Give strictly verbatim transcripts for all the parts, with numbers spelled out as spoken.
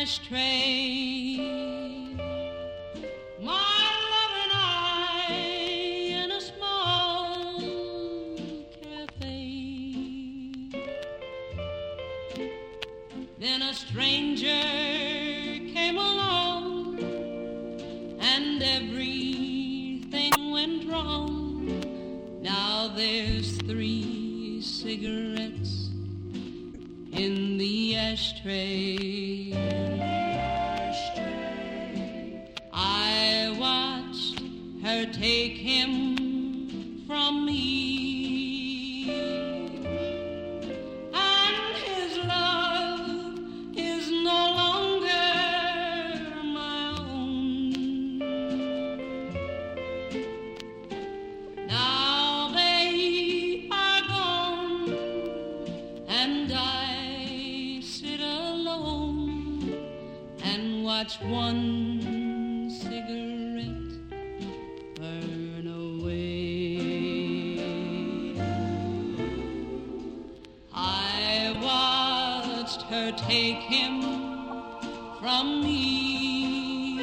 ashtray. My love and I in a small cafe. Then a stranger came along and everything went wrong. Now there's three cigarettes in the ashtray. I watched her take him from me, and his love is no longer my own. Now they are gone, and I sit alone and watch one cigarette burn away. I watched her take him from me,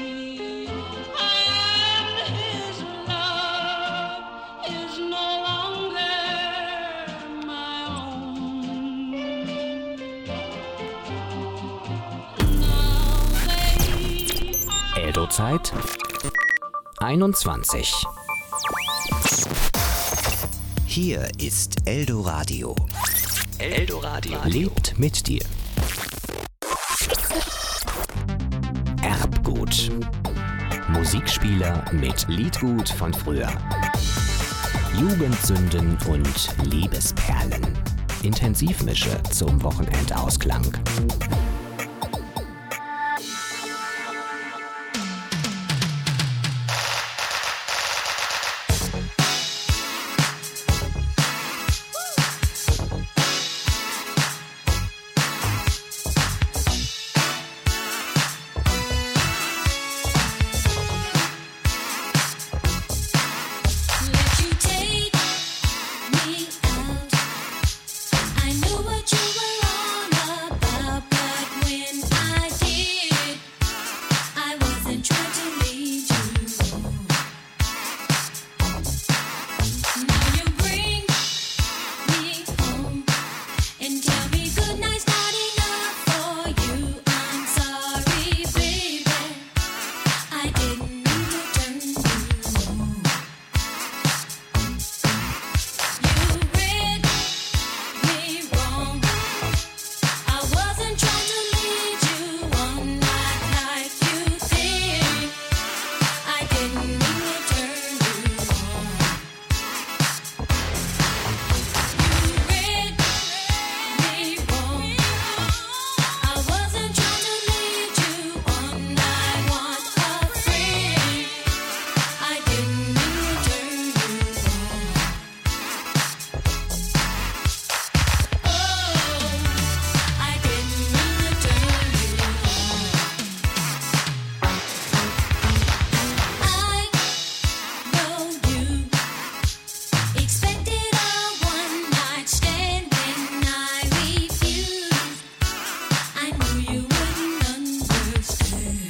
and his love is no longer my own. Now they are Eldo-Zeit einundzwanzig. Hier ist Eldoradio. Eldoradio lebt mit dir. Erbgut. Musikspieler mit Liedgut von früher. Jugendsünden und Liebesperlen. Intensivmische zum Wochenendausklang. Let you take me out. I know what you were all about, but when I did, I wasn't trying to lead you on. Now you bring me home and tell me good night's not enough for you. I'm sorry, baby, I didn't mean to turn you on. You read me wrong. I wasn't trying to lead you on, not like you think. I didn't mean to turn you on. You read me wrong. I wasn't trying to lead you on. I want a friend. I didn't mean to turn you on. Oh, I didn't mean to turn you on. I know you expected a one-night stand when I refused. I knew you wouldn't understand.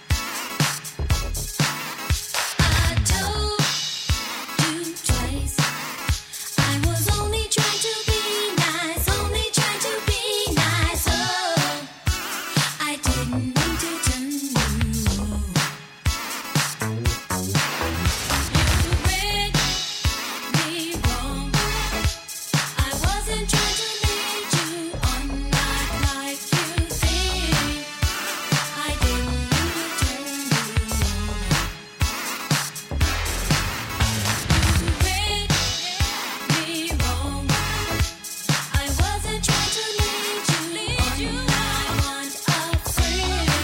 I told you twice I was only trying to be nice, only trying to be nice. Oh, I didn't mean to turn you on. You read me wrong. I wasn't trying to lead you on, not like you think. I didn't mean to turn you on. You read me wrong. I wasn't trying to lead you on. I want a friend.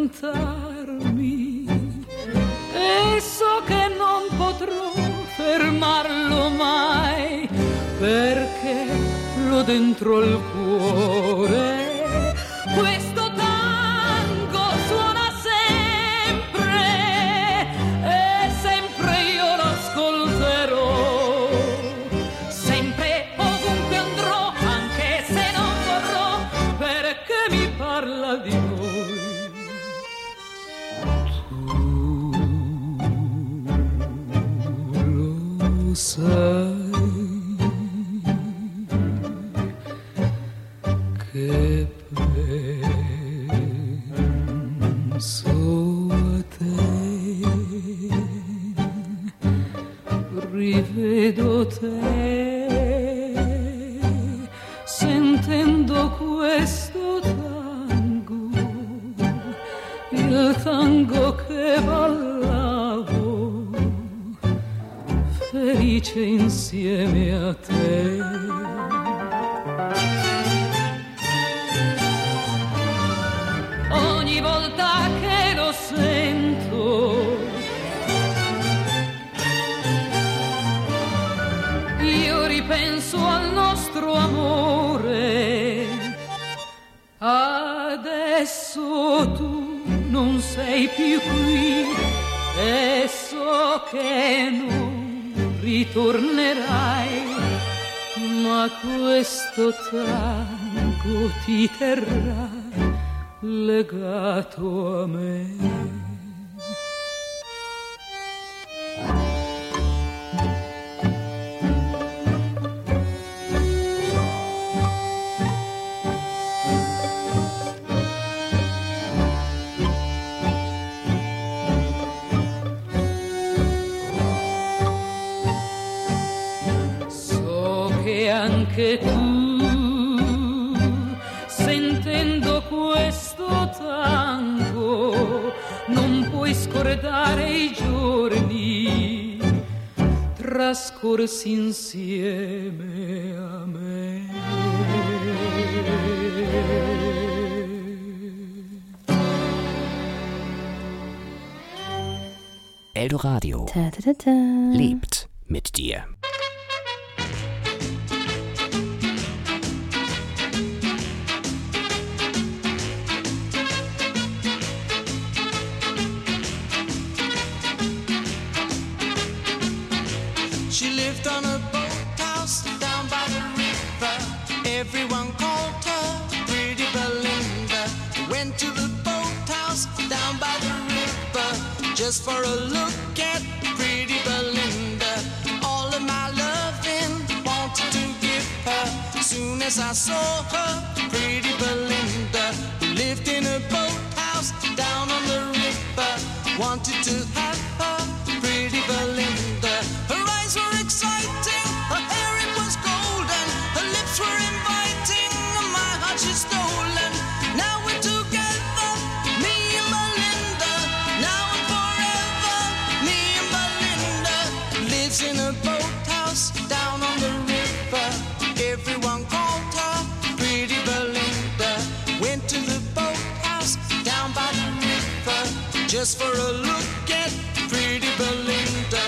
tormentarmi e so che non potrò fermarlo mai perché l'ho dentro il cuore. Questo tango suona sempre e sempre io l'ascolterò, sempre ovunque andrò, anche se non vorrò, perché mi parla di voi. Tu lo sai che penso a te, rivedo te, sentendo questo tango, il tango che ballavo, felice insieme a te. Ogni volta che lo sento, io ripenso al nostro amore. Adesso tu non sei più qui e so che non ritornerai, ma questo tango ti terrà legato a me. So che anche tu, sentendo questo tango, non puoi scordare i giorni trascorsi insieme a me. Eldoradio Ta-ta-ta-ta. lebt mit dir. She lived on a boathouse down by the river. Everyone called her Pretty Belinda. Went to the boathouse down by the river just for a look at Pretty Belinda. All of my loving wanted to give her. Soon as I saw her, Pretty Belinda, who lived in a boathouse down on the river, wanted to have her, Pretty Belinda. Her eyes were exciting, her hair it was golden, her lips were inviting, and my heart she's stolen. Now we're together, me and Belinda, now and forever, me and Belinda. Lives in a boathouse down on the river. Everyone called her Pretty Belinda. Went to the boathouse down by the river just for a look at Pretty Belinda.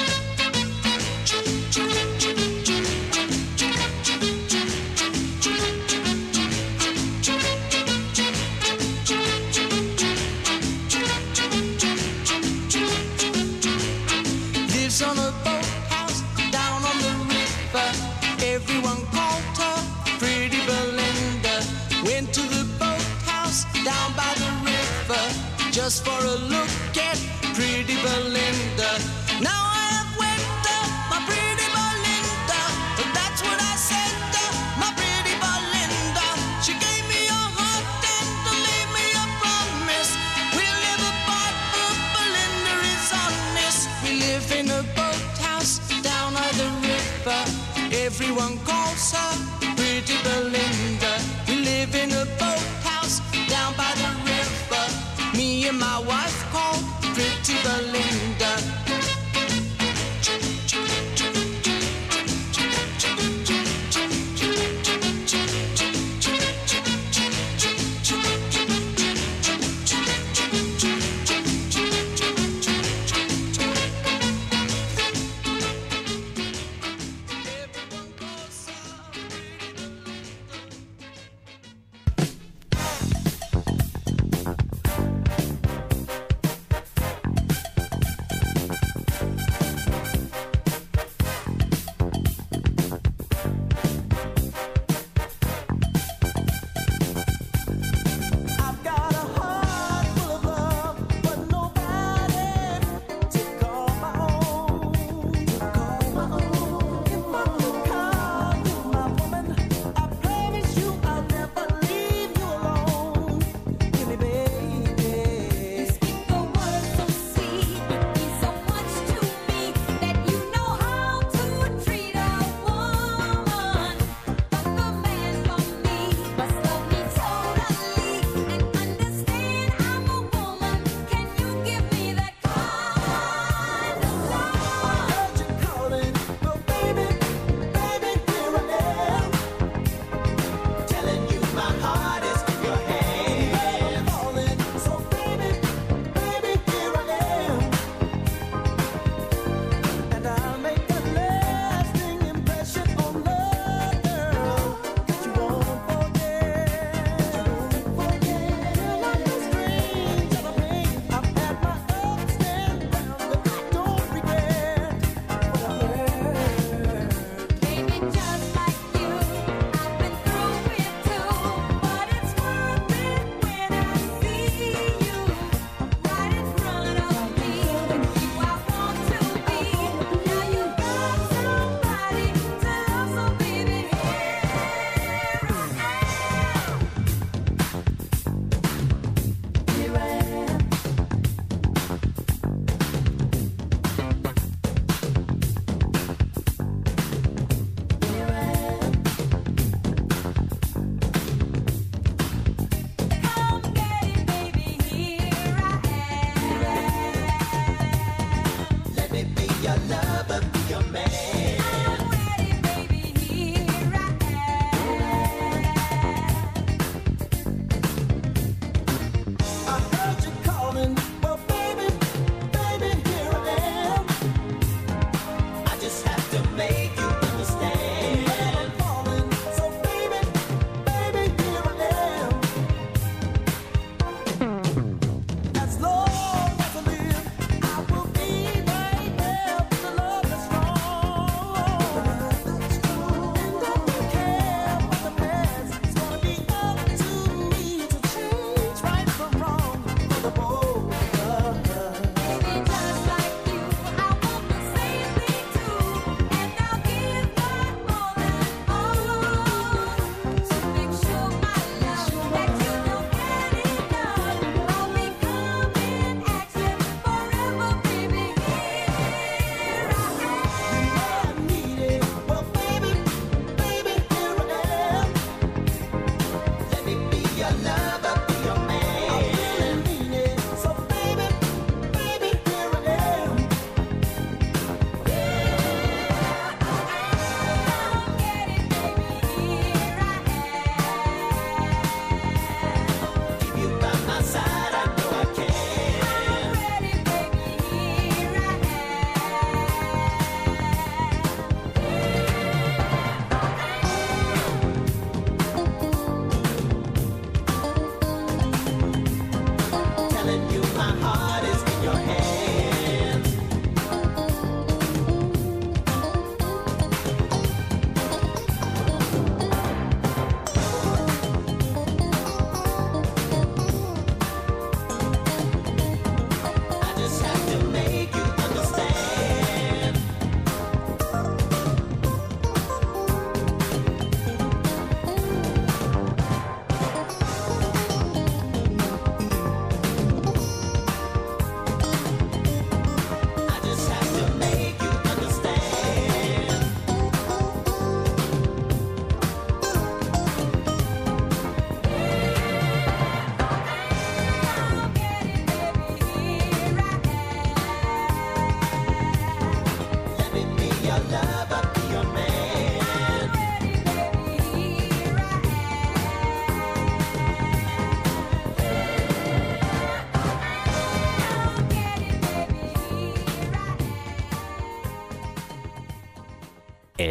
Lives on a boathouse down on the river. Everyone called her Pretty Belinda. Went to the boathouse down by the river just for a look at Pretty Belinda. Now I have wed her, my Pretty Belinda. That's what I said to my Pretty Belinda. She gave me a heart and made me a promise. We'll live apart, but Belinda is honest. We live in a boathouse down by the river. Everyone calls her Pretty Belinda. We live in a boathouse down by the river. Me and my wife called Pretty Belinda.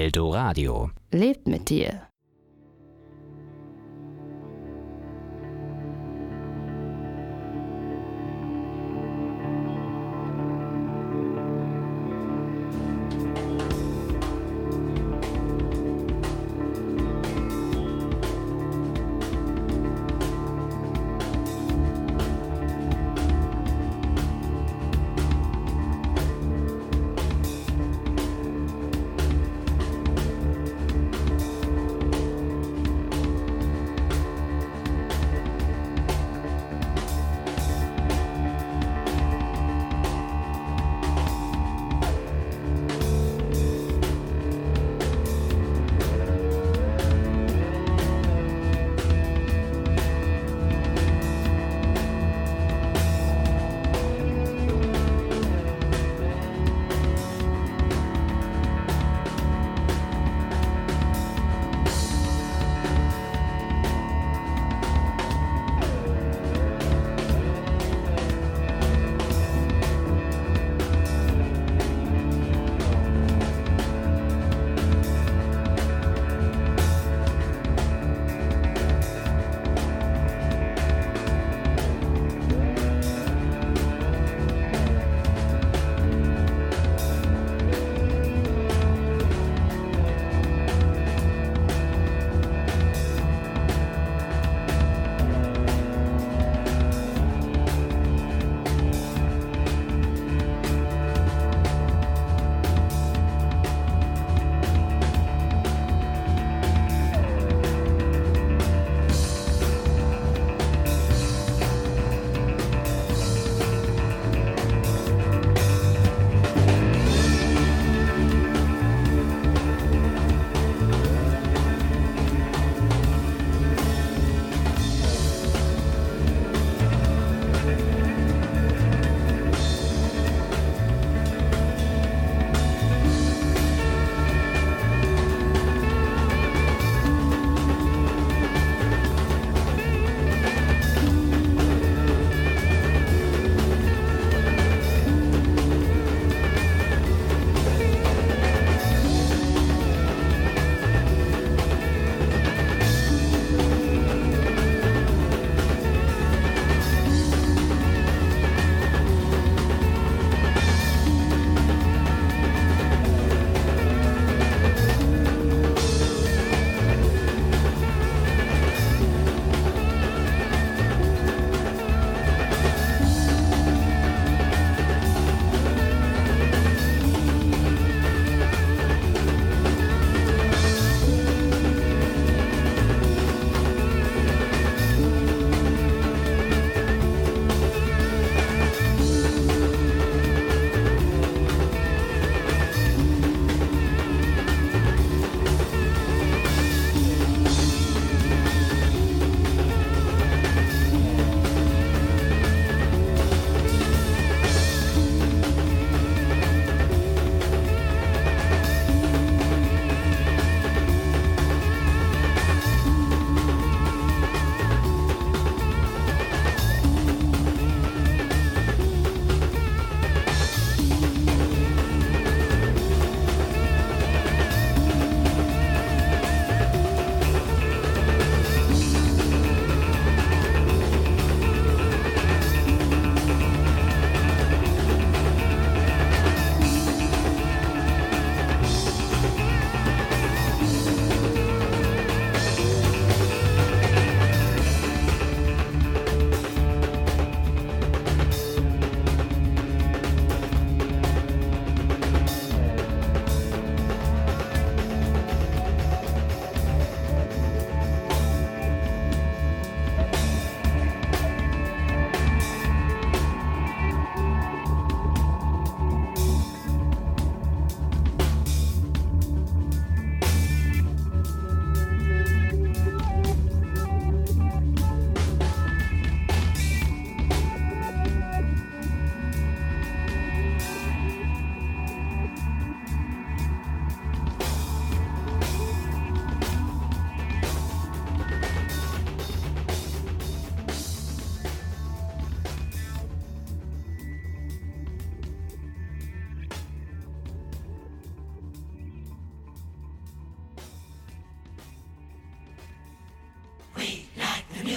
Eldoradio. Lebt mit dir.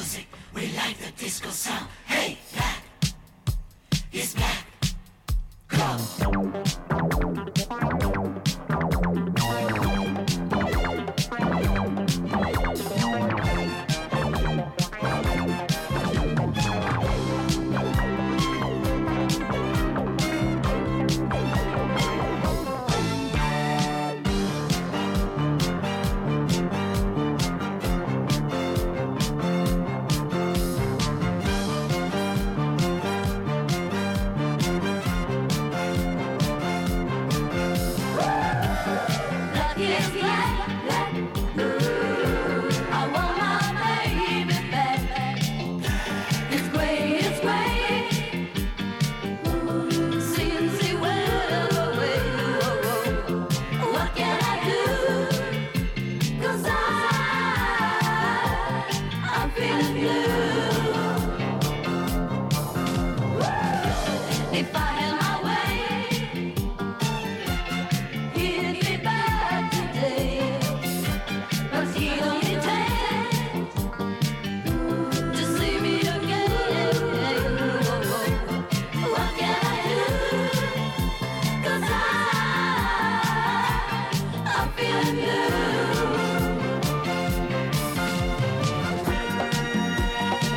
Feeling blue.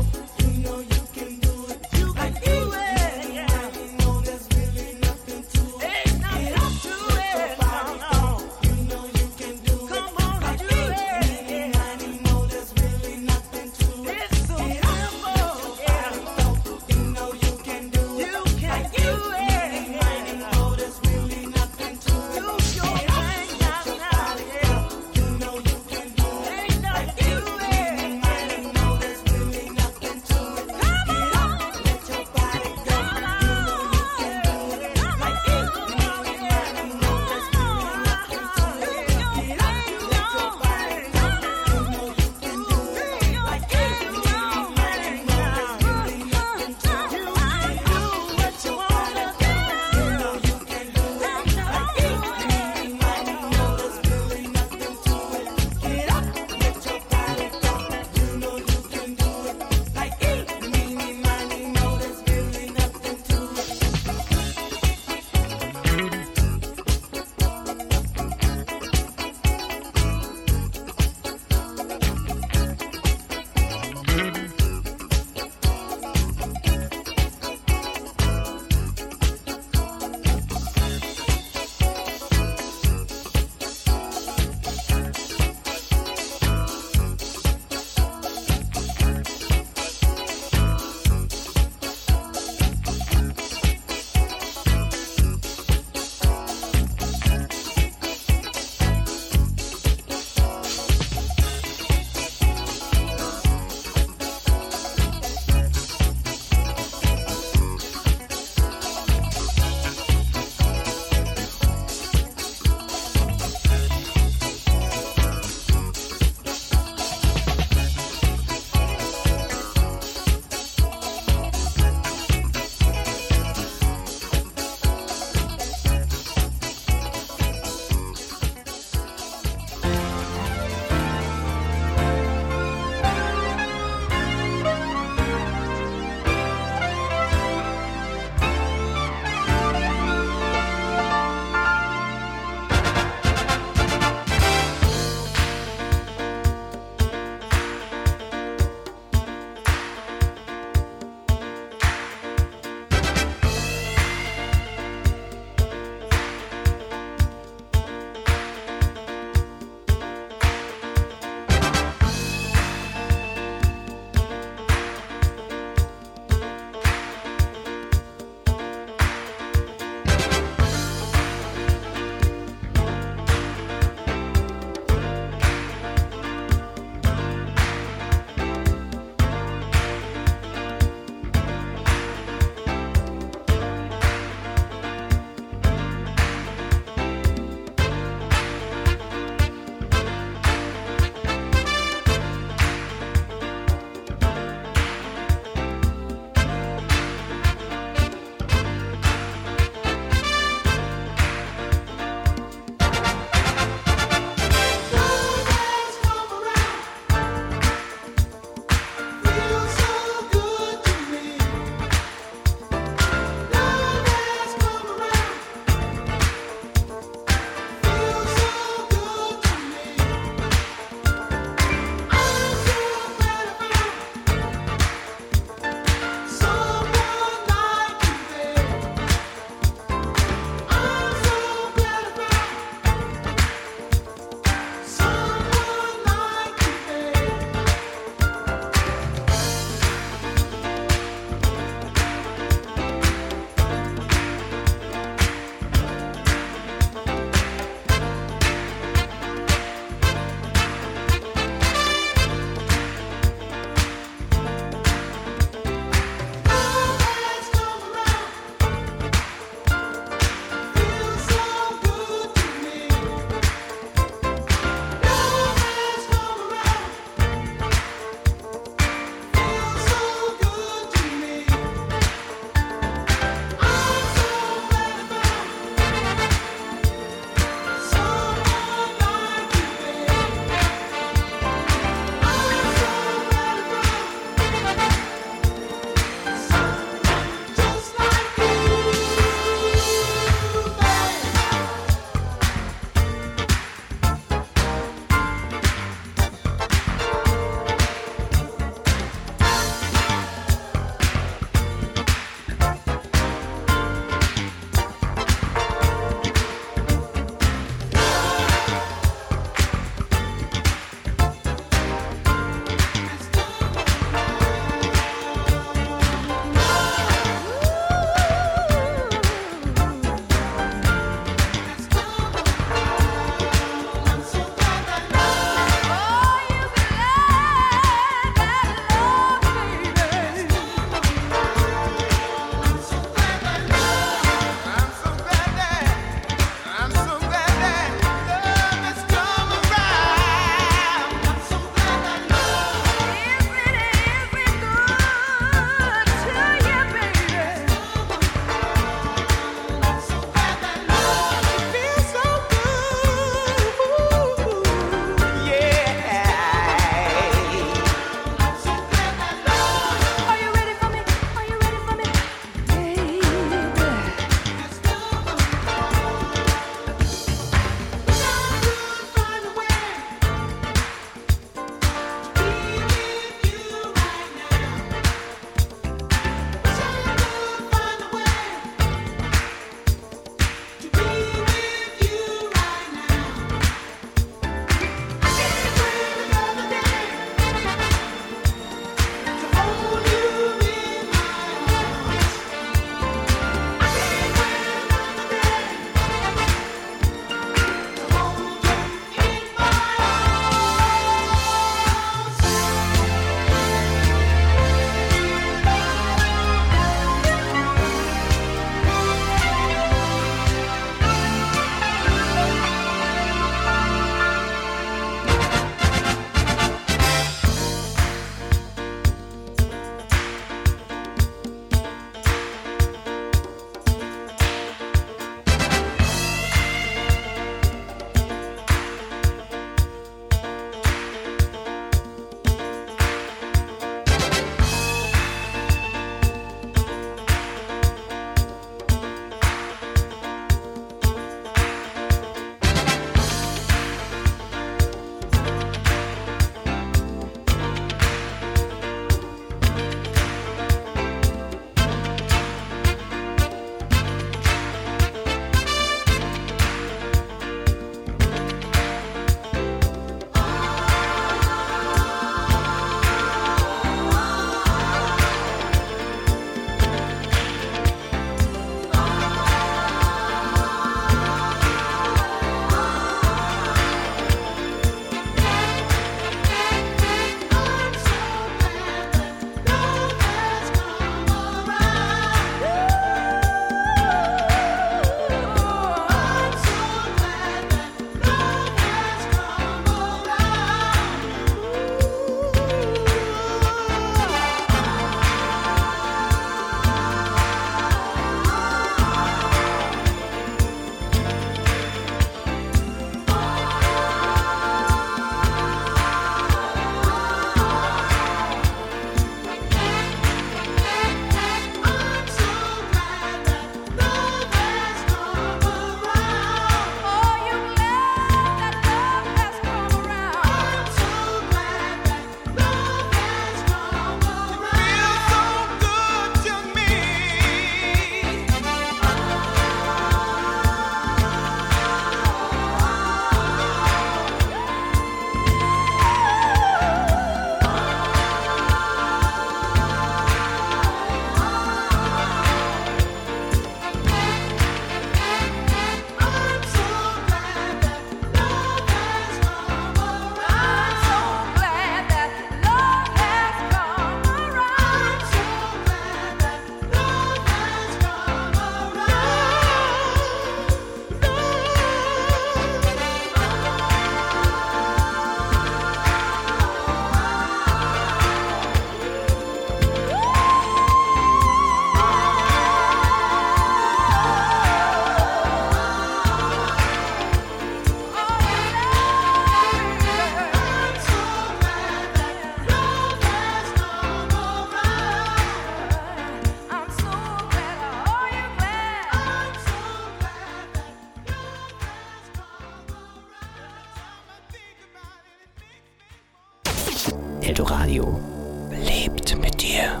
Eldoradio lebt mit dir.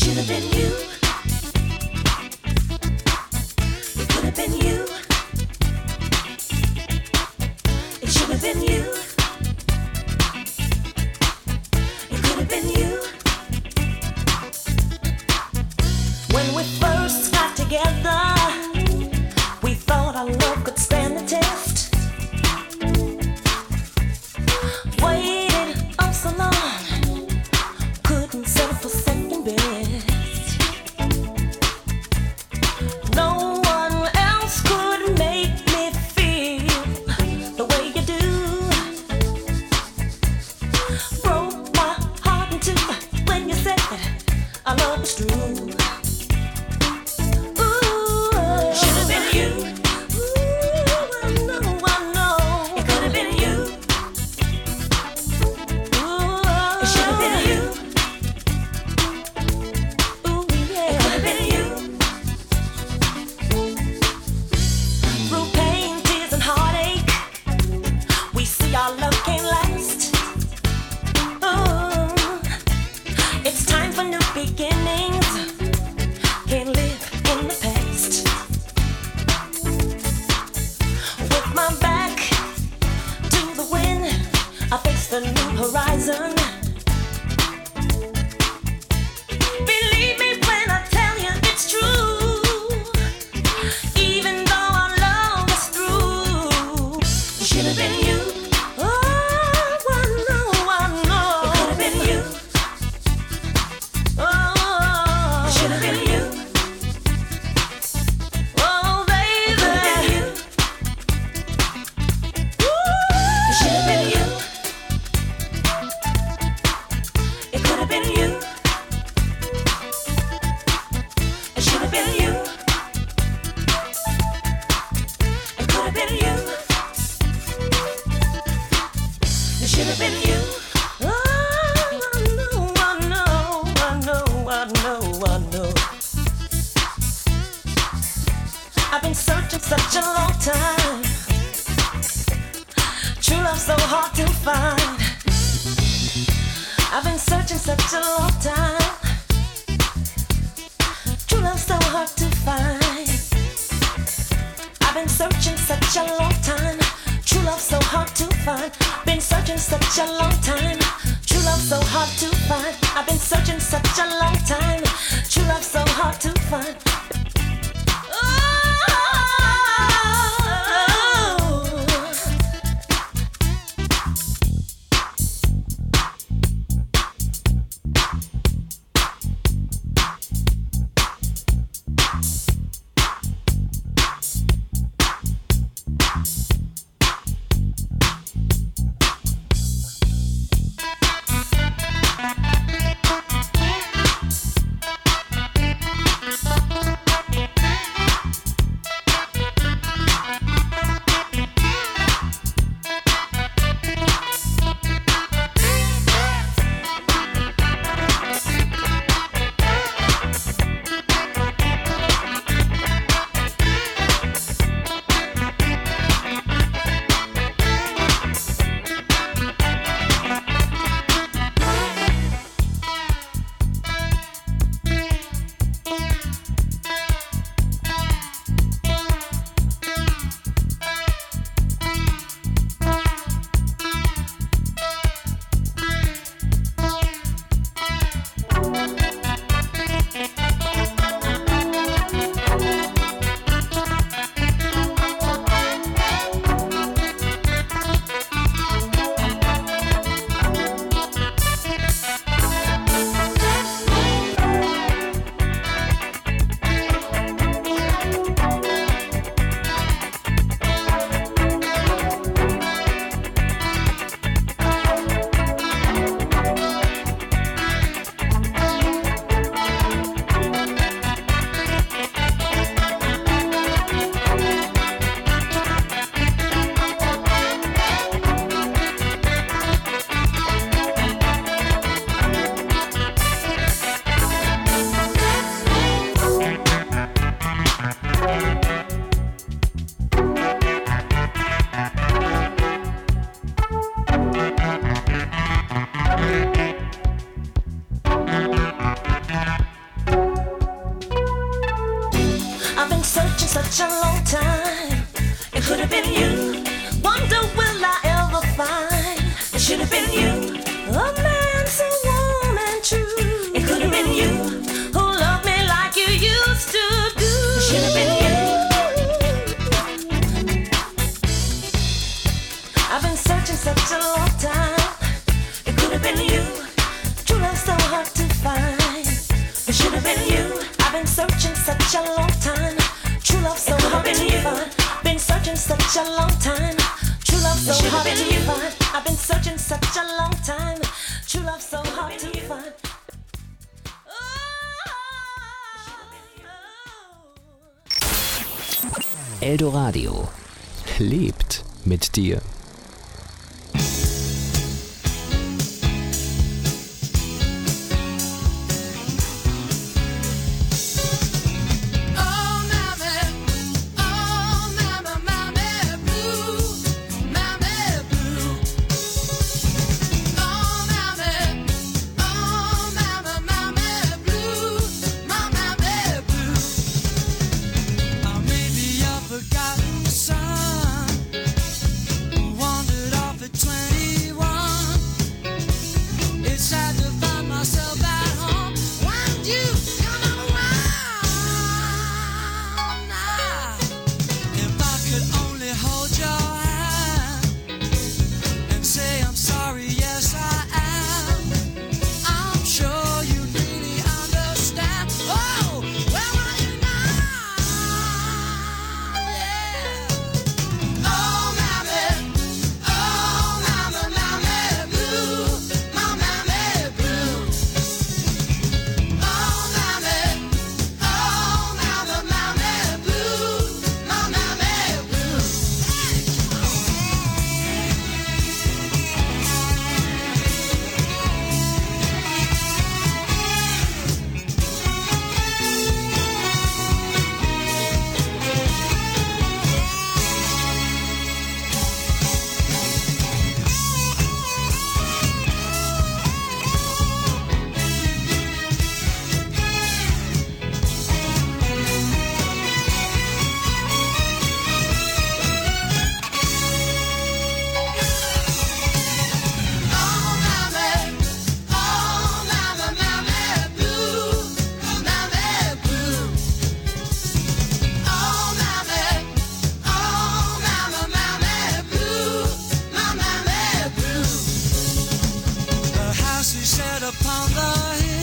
should have been you. It could have been you. It should have been you. It could have been you. When we first got together, we thought our love could stand the test. Waited oh so long, couldn't settle for second best. No one else could make me feel the way you do. Broke my heart in two when you said our love was true. The new horizon. Believe me when I tell you it's true. Even though our love is through, it should have been you. Oh, I know, I know. It could have been you. Oh, it should have been you. Oh, baby. It could have been you. Ooh, it should have been you. It could have been you. It should have been you. It could have been you. It should have been you. Oh, I know, I know, I know, I know, I know. I've been searching such a long time. True love so hard to find. I've been searching such a long time. True love so hard to find. I've been searching such a long time. True love so hard to find. Been searching such a long time. True love so hard to find. I've been searching such a long time. True love so hard to find. Thank should have been you. I've been searching such a long time. True love so hard to find. Been searching such a long time. True love so hard to find. I've been searching such a long time. True love so hard to find. Eldoradio lebt mit dir. Upon the hill